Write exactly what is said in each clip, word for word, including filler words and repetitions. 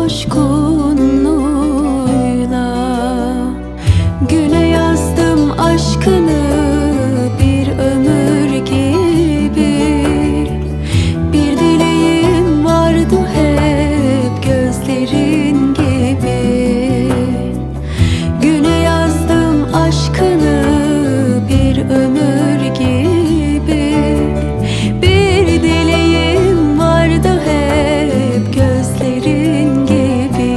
coşkunluğuyla. Güne yazdım aşkını bir ömür gibi. Bir dileğim vardı hep gözlerin gibi. Güne yazdım aşkını bir ömür gibi. Bir dileğim vardı hep gözlerin gibi.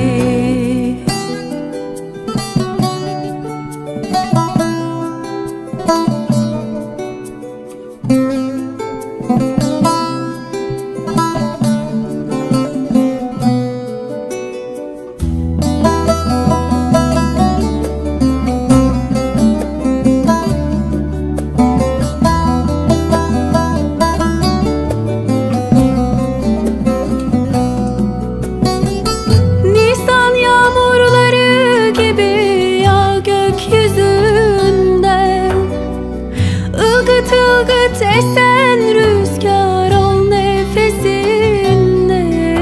Nisan yağmurları gibi yağ gökyüzünden. Ilgıt ılgıt esen rüzgar ol nefesinle.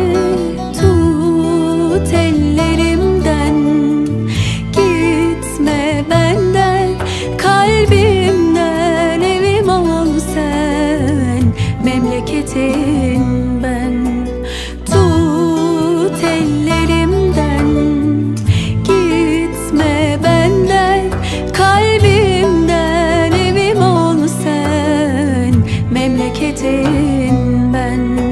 Tut ellerimden, gitme benden, kalbimden evim ol sen, memleketin ben. Tut ellerimden, gitme benden, kalbimden evim ol sen, memleketin ben.